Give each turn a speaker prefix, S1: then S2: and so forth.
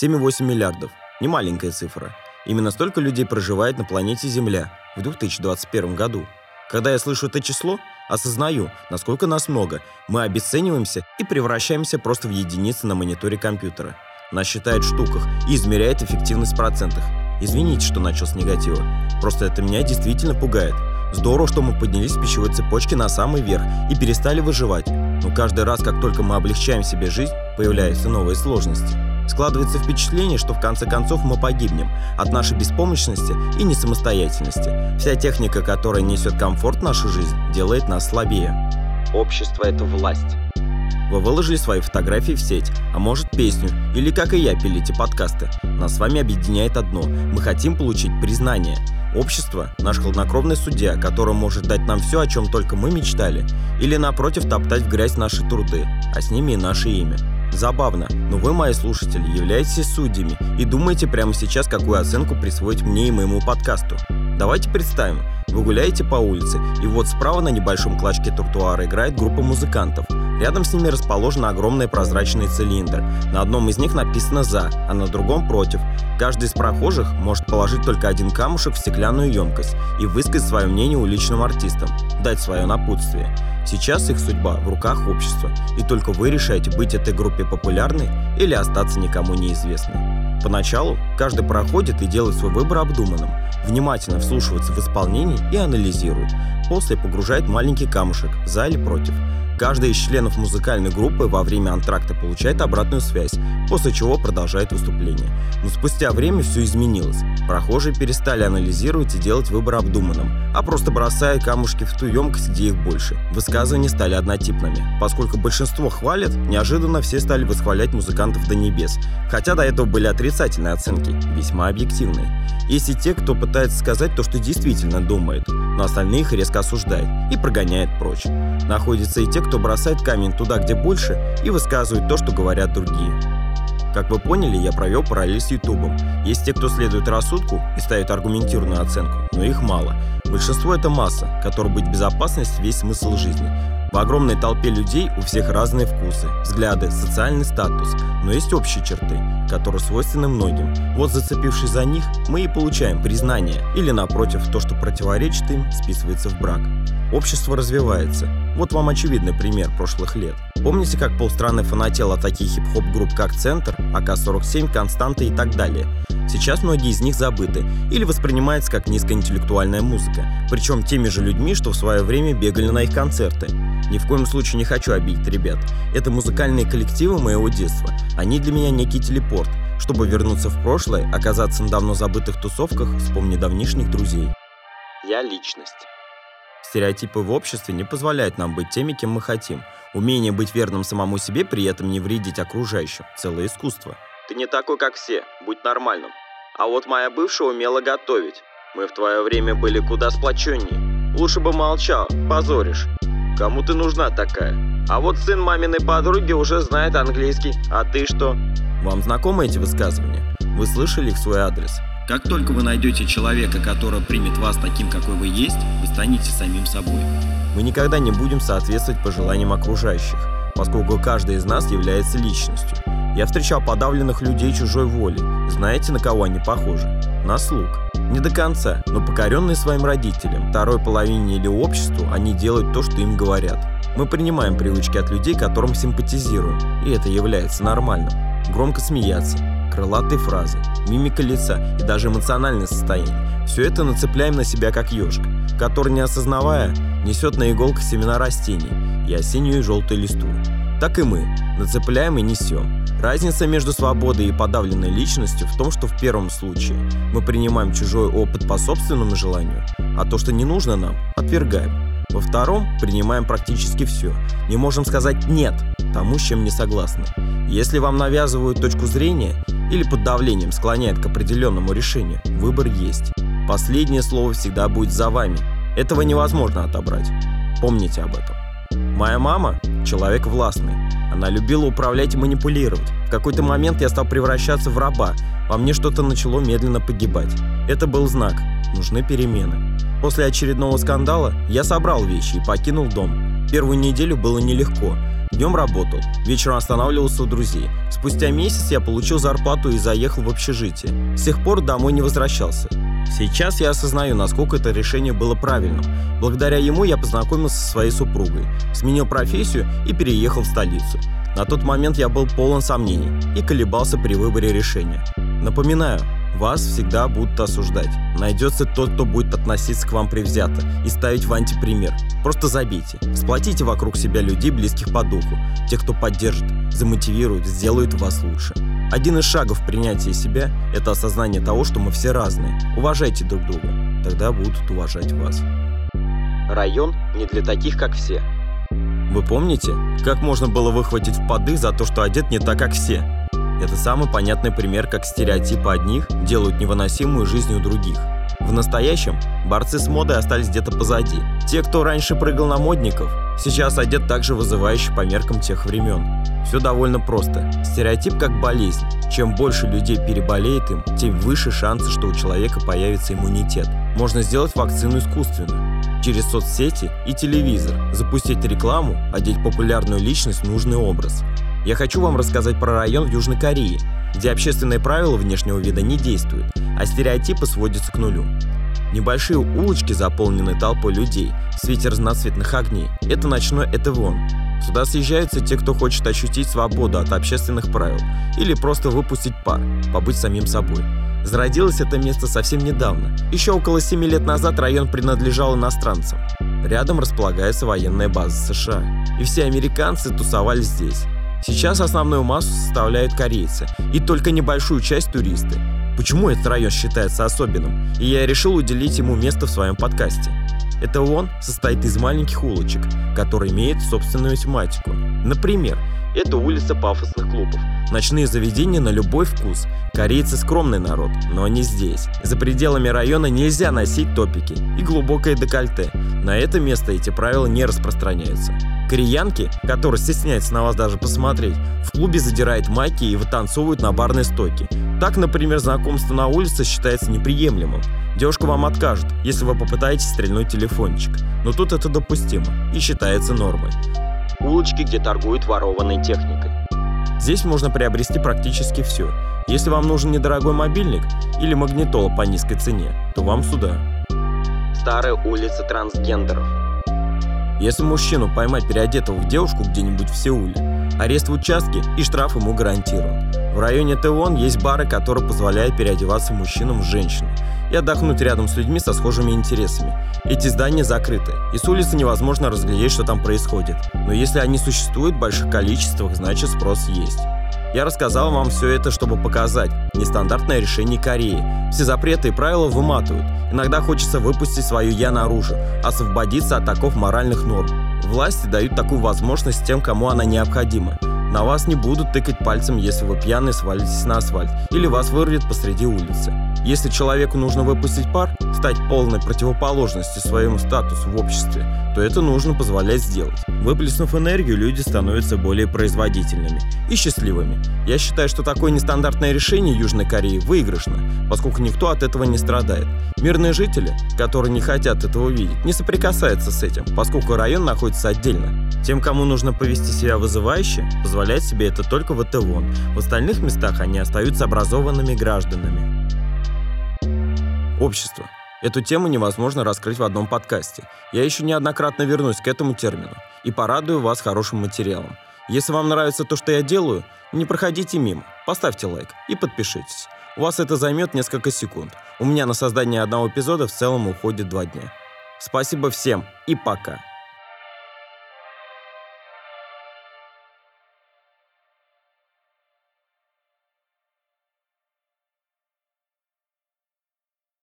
S1: 7,8 миллиардов. Немаленькая цифра. Именно столько людей проживает на планете Земля в 2021 году. Когда я слышу это число, осознаю, насколько нас много. Мы обесцениваемся и превращаемся просто в единицы на мониторе компьютера. Нас считают в штуках и измеряет эффективность в процентах. Извините, что начал с негатива. Просто это меня действительно пугает. Здорово, что мы поднялись в пищевой цепочке на самый верх и перестали выживать. Но каждый раз, как только мы облегчаем себе жизнь, появляются новые сложности. Складывается впечатление, что в конце концов мы погибнем от нашей беспомощности и несамостоятельности. Вся техника, которая несет комфорт в нашу жизнь, делает нас слабее. Общество — это власть. Вы выложили свои фотографии в сеть, а может песню, или, как и я, пилите подкасты. Нас с вами объединяет одно – мы хотим получить признание. Общество – наш хладнокровный судья, который может дать нам все, о чем только мы мечтали, или, напротив, топтать в грязь наши труды, а с ними и наше имя. Забавно, но вы, мои слушатели, являетесь судьями и думаете прямо сейчас, какую оценку присвоить мне и моему подкасту. Давайте представим, вы гуляете по улице, и вот справа на небольшом клочке тротуара играет группа музыкантов. Рядом с ними расположен огромный прозрачный цилиндр. На одном из них написано «За», а на другом «Против». Каждый из прохожих может положить только один камушек в стеклянную емкость и высказать свое мнение уличным артистам, дать свое напутствие. Сейчас их судьба в руках общества, и только вы решаете, быть этой группе популярной или остаться никому неизвестной. Поначалу каждый проходит и делает свой выбор обдуманным, внимательно вслушивается в исполнение и анализирует. После погружает маленький камушек «За» или «Против». Каждый из членов музыкальной группы во время антракта получает обратную связь, после чего продолжает выступление. Но спустя время все изменилось. Прохожие перестали анализировать и делать выбор обдуманным, а просто бросают камушки в ту емкость, где их больше. Высказывания стали однотипными. Поскольку большинство хвалят, неожиданно все стали восхвалять музыкантов до небес. Хотя до этого были отрицательные оценки, весьма объективные. Есть и те, кто пытается сказать то, что действительно думает, но остальные их резко осуждают и прогоняют прочь. Находятся и те, кто бросает камень туда, где больше, и высказывает то, что говорят другие. Как вы поняли, я провел параллель с Ютубом. Есть те, кто следует рассудку и ставит аргументированную оценку, но их мало. Большинство — это масса, которой быть в безопасности — весь смысл жизни. В огромной толпе людей у всех разные вкусы, взгляды, социальный статус, но есть общие черты, которые свойственны многим. Вот зацепившись за них, мы и получаем признание, или напротив, то, что противоречит им, списывается в брак. Общество развивается. Вот вам очевидный пример прошлых лет. Помните, как полстраны фанатело от таких хип-хоп групп, как «Центр», АК-47, «Константа» и так далее? Сейчас многие из них забыты или воспринимаются как низкоинтеллектуальная музыка, причем теми же людьми, что в свое время бегали на их концерты. Ни в коем случае не хочу обидеть ребят. Это музыкальные коллективы моего детства. Они для меня некий телепорт, чтобы вернуться в прошлое, оказаться на давно забытых тусовках, вспомнить давнишних друзей. Я личность. Стереотипы в обществе не позволяют нам быть теми, кем мы хотим. Умение быть верным самому себе, при этом не вредить окружающим – целое искусство. Ты не такой, как все, будь нормальным. А вот моя бывшая умела готовить. Мы в твое время были куда сплоченнее. Лучше бы молчал, позоришь. Кому ты нужна такая? А вот сын маминой подруги уже знает английский, а ты что? Вам знакомы эти высказывания? Вы слышали их в свой адрес? Как только вы найдете человека, который примет вас таким, какой вы есть, вы станете самим собой. Мы никогда не будем соответствовать пожеланиям окружающих, поскольку каждый из нас является личностью. Я встречал подавленных людей чужой волей. Знаете, на кого они похожи? На слуг. Не до конца, но покоренные своим родителям, второй половине или обществу, они делают то, что им говорят. Мы принимаем привычки от людей, которым симпатизируем, и это является нормальным. Громко смеяться, крылатые фразы, мимика лица и даже эмоциональное состояние. Все это нацепляем на себя как ежик, который, не осознавая, несет на иголках семена растений и осеннюю и желтую листву. Так и мы нацепляем и несем. Разница между свободой и подавленной личностью в том, что в первом случае мы принимаем чужой опыт по собственному желанию, а то, что не нужно нам, отвергаем. Во втором принимаем практически все. Не можем сказать «нет» тому, с чем не согласны. Если вам навязывают точку зрения или под давлением склоняют к определенному решению, выбор есть. Последнее слово всегда будет за вами. Этого невозможно отобрать. Помните об этом. Моя мама – человек властный. Она любила управлять и манипулировать. В какой-то момент я стал превращаться в раба. Во мне что-то начало медленно погибать. Это был знак. Нужны перемены. После очередного скандала я собрал вещи и покинул дом. Первую неделю было нелегко. Днем работал, вечером останавливался у друзей. Спустя месяц я получил зарплату и заехал в общежитие. С тех пор домой не возвращался. Сейчас я осознаю, насколько это решение было правильным. Благодаря ему я познакомился со своей супругой, сменил профессию и переехал в столицу. На тот момент я был полон сомнений и колебался при выборе решения. Напоминаю, вас всегда будут осуждать. Найдется тот, кто будет относиться к вам предвзято и ставить в антипример. Просто забейте. Сплотите вокруг себя людей, близких по духу. Тех, кто поддержит, замотивирует, сделает вас лучше. Один из шагов принятия себя – это осознание того, что мы все разные. Уважайте друг друга. Тогда будут уважать вас. Район не для таких, как все. Вы помните, как можно было выхватить впадых за то, что одет не так, как все? Это самый понятный пример, как стереотипы одних делают невыносимую жизнь у других. В настоящем борцы с модой остались где-то позади. Те, кто раньше прыгал на модников, сейчас одет так же вызывающе по меркам тех времен. Все довольно просто. Стереотип как болезнь. Чем больше людей переболеет им, тем выше шансы, что у человека появится иммунитет. Можно сделать вакцину искусственно. Через соцсети и телевизор запустить рекламу, одеть популярную личность в нужный образ. Я хочу вам рассказать про район в Южной Корее, где общественные правила внешнего вида не действуют, а стереотипы сводятся к нулю. Небольшие улочки заполнены толпой людей в свете разноцветных огней. Это ночной Этевон. Сюда съезжаются те, кто хочет ощутить свободу от общественных правил или просто выпустить пар, побыть самим собой. Зародилось это место совсем недавно. Еще около 7 лет назад район принадлежал иностранцам. Рядом располагается военная база США. И все американцы тусовались здесь. Сейчас основную массу составляют корейцы, и только небольшую часть туристы. Почему этот район считается особенным? И я решил уделить ему место в своем подкасте. Этевон состоит из маленьких улочек, которые имеют собственную тематику. Например, это улица пафосных клубов, ночные заведения на любой вкус. Корейцы скромный народ, но не здесь. За пределами района нельзя носить топики и глубокое декольте. На это место эти правила не распространяются. Кореянки, которые стесняются на вас даже посмотреть, в клубе задирают майки и вытанцовывают на барной стойке. Так, например, знакомство на улице считается неприемлемым. Девушка вам откажет, если вы попытаетесь стрельнуть телефончик. Но тут это допустимо и считается нормой. Улочки, где торгуют ворованной техникой. Здесь можно приобрести практически все. Если вам нужен недорогой мобильник или магнитола по низкой цене, то вам сюда. Старая улица трансгендеров. Если мужчину поймать переодетого в девушку где-нибудь в Сеуле, арест в участке и штраф ему гарантирован. В районе Этевон есть бары, которые позволяют переодеваться мужчинам в женщину и отдохнуть рядом с людьми со схожими интересами. Эти здания закрыты, и с улицы невозможно разглядеть, что там происходит. Но если они существуют в больших количествах, значит спрос есть. Я рассказал вам все это, чтобы показать нестандартное решение Кореи. Все запреты и правила выматывают. Иногда хочется выпустить свое «я» наружу, освободиться от оков моральных норм. Власти дают такую возможность тем, кому она необходима. На вас не будут тыкать пальцем, если вы пьяные свалитесь на асфальт, или вас вырвет посреди улицы. Если человеку нужно выпустить пар, стать полной противоположностью своему статусу в обществе, то это нужно позволять сделать. Выплеснув энергию, люди становятся более производительными и счастливыми. Я считаю, что такое нестандартное решение Южной Кореи выигрышно, поскольку никто от этого не страдает. Мирные жители, которые не хотят этого видеть, не соприкасаются с этим, поскольку район находится отдельно. Тем, кому нужно повести себя вызывающе, позволять себе это только в Этевон. В остальных местах они остаются образованными гражданами. Общество. Эту тему невозможно раскрыть в одном подкасте. Я еще неоднократно вернусь к этому термину и порадую вас хорошим материалом. Если вам нравится то, что я делаю, не проходите мимо, поставьте лайк и подпишитесь. У вас это займет несколько секунд. У меня на создание одного эпизода в целом уходит 2 дня. Спасибо всем и пока.